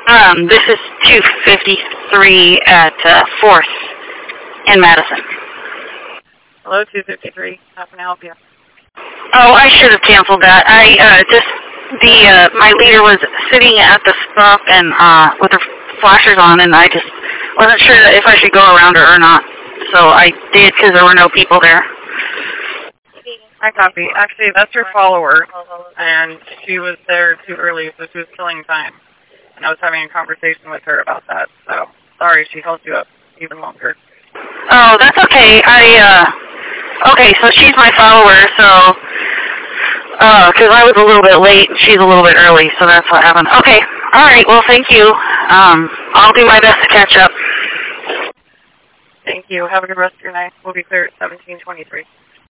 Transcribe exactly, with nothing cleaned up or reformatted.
Um, this is two fifty-three at uh, fourth in Madison. Hello, two fifty-three. How can I help you? Oh, I should have canceled that. I uh, just the uh, my leader was sitting at the stop and uh, with her flashers on, and I just wasn't sure if I should go around her or not. So I did because there were no people there. I copy. Actually, that's her follower, and she was there too early, so she was killing time. And I was having a conversation with her about that. So sorry, she held you up even longer. Oh, that's okay. I uh, okay. So she's my follower. So uh, because I was a little bit late, and she's a little bit early, so that's what happened. Okay. All right. Well, thank you. Um, I'll do my best to catch up. Thank you. Have a good rest of your night. We'll be clear at seventeen twenty-three.